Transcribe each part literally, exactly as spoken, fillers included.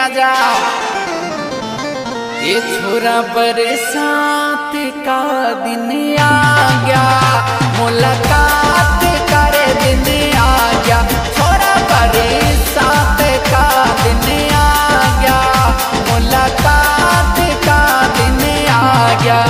आजा। ये छोरा बरसात का दिन आ गया, मुलाकात करे दिन आ गया। छोरा बरसात का दिन आ गया, मुलाकात का दिन आ गया।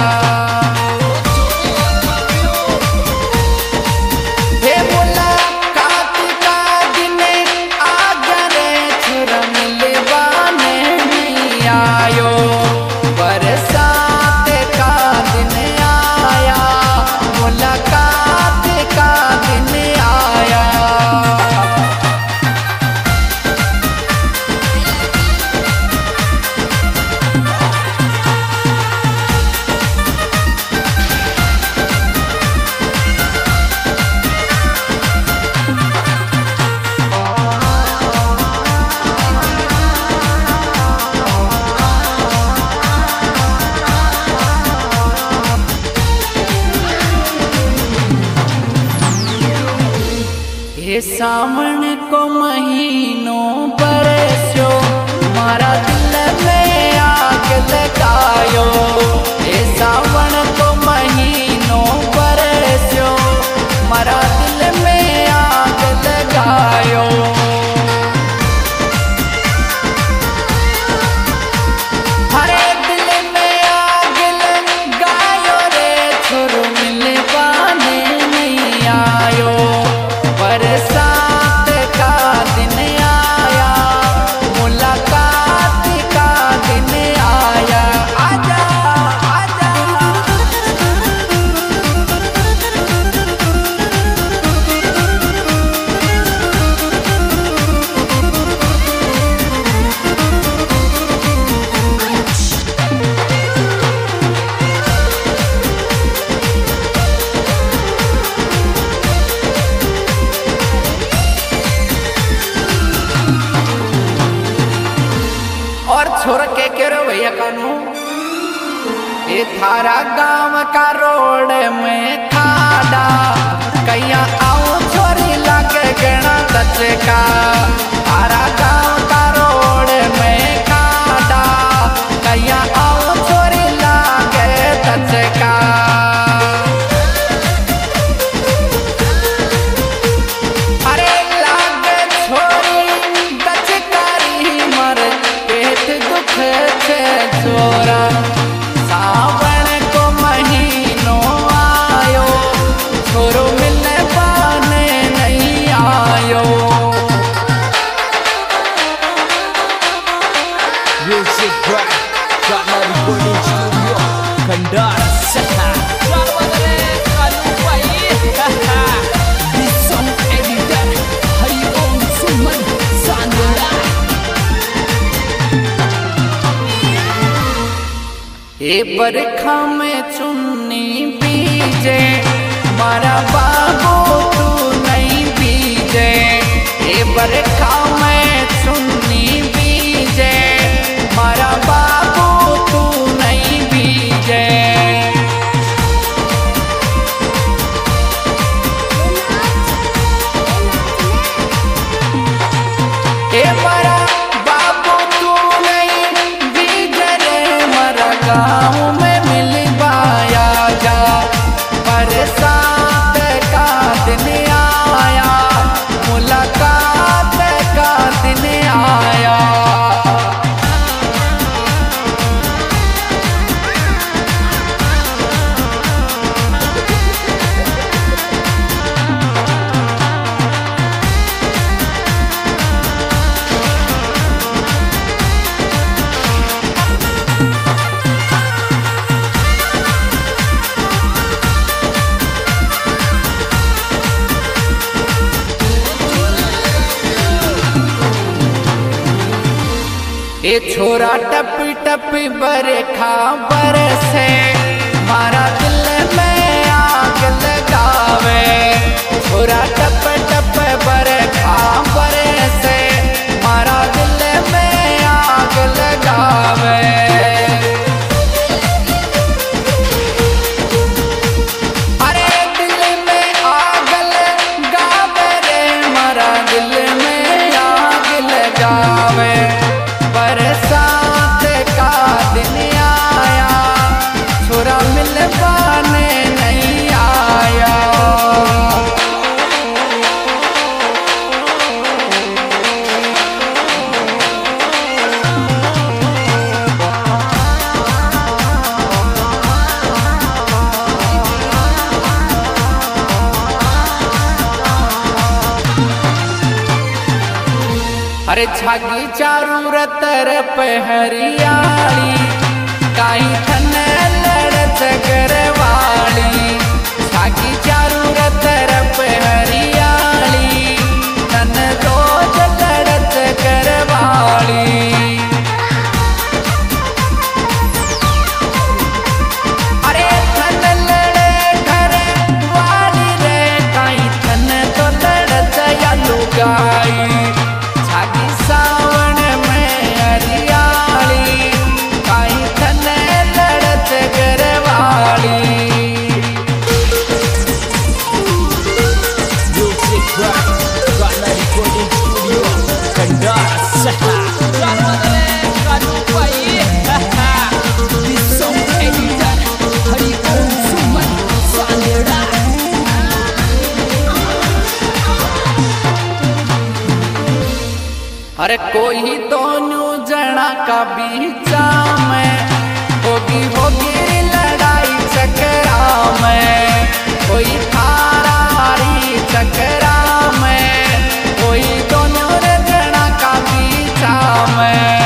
ये सावन को महीनों बरस्यो, मारा दिल में आग लगायो। ये सावन को महीनों बरस्यो, मारा दिल में आग लगायो। हरे दिल में आग लगायो रे, छोरो मिले पाने नहीं आयो। बरसात का दिन आया, मुलाकात का दिन आया। आजा आजा और छोर के केरो भैया कानू, ये थारा गांव का रोड में खाड़ा, कैया आओ छोरी लागे गणा दचका। थारा गांव का रोड में खाड़ा, कैया आओ छोरी लागे दचका। अरे लागे छोरी दचकारी मर दुख से छोरा। सावन को महीनों आयो, छोरो मिलने पाने नहीं आयो। Music Bright, got my recording studio, Kandar Saka. This song edited, Hari Om Suman Sandra. ये बरखा में चुन्नी बीजे, मारा बाबू तू नहीं बीजे। ये बरखा में चुन्नी बीजे, मारा बाबू तू नहीं बीजे। ये मारा बाबू तू नहीं बीजे रे, मारा गाँव में मिल पाया जा। बरसात का दिन आया, मुलाकात का दिन आया। ये छोरा टपी टपी बरखा बरसे, मारा दिल में आग लगावे। छोरा टप टप बरखा बरसे, मारा दिल में आग लगावे। अरे दिल में आग लगावे रे, मारा दिल में आग लगावे। बरसात अरे छागी चारू रतर पे हरियाली काई थन लड़त गरवाली छागी चारू रतर पे हरियाली तन दो लड़त गरवाली अरे थन लड़े घर वाली रे काई थन तो लड़त या लुगाई सावन में हरियाली काई थन लड़त गरवाली अरे कोई दोनों जना का बीचा में होगी होगी लड़ाई चकरा में कोई थारारी चकरा में कोई दोनों जना का बीचा में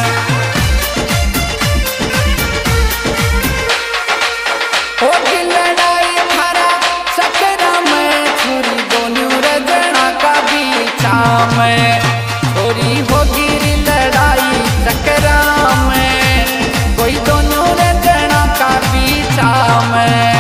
होगी लड़ाई थारा चकरा में छोरी दोनों जना का बीचा में छोरी होगी लड़ाई चकरा में कोई दोनों जना का बीचा में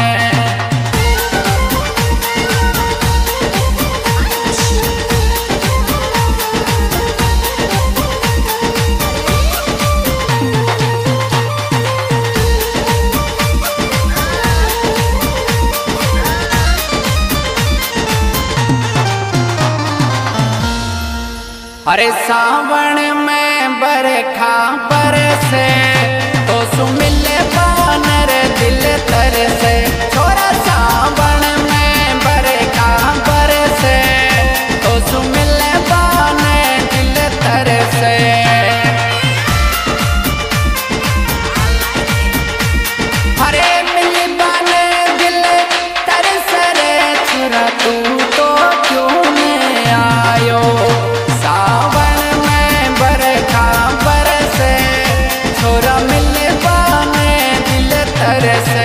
अरे सावन में बरखा बरसे तो सुमिल बानर दिल तरसे छोरा सावन में बरखा बरसे तो सुमिल बानर दिल तरसे अरे मिल बानर दिल तरसे रे छोरा तू तो क्यों नहीं आयो सावन में बरखा बरसे छोरा मिल बाने दिल तरसे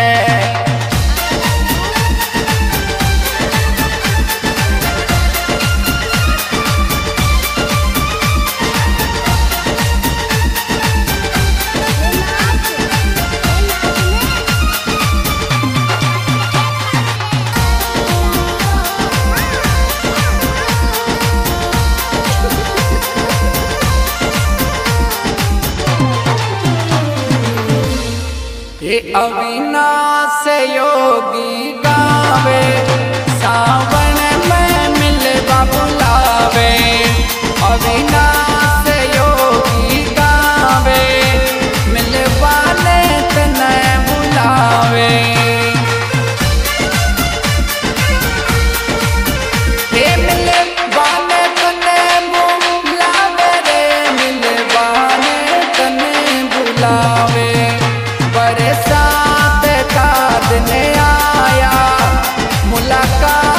ये अविनाश योगी गावे सावन में मिलवा बुलावे अविनाश योगी गावे मिलवा ले तने बुलावे हे मिलवा ले तने बुलावे रे मिलवा ले तने बुलावे बरसात का दिन आया मुलाकात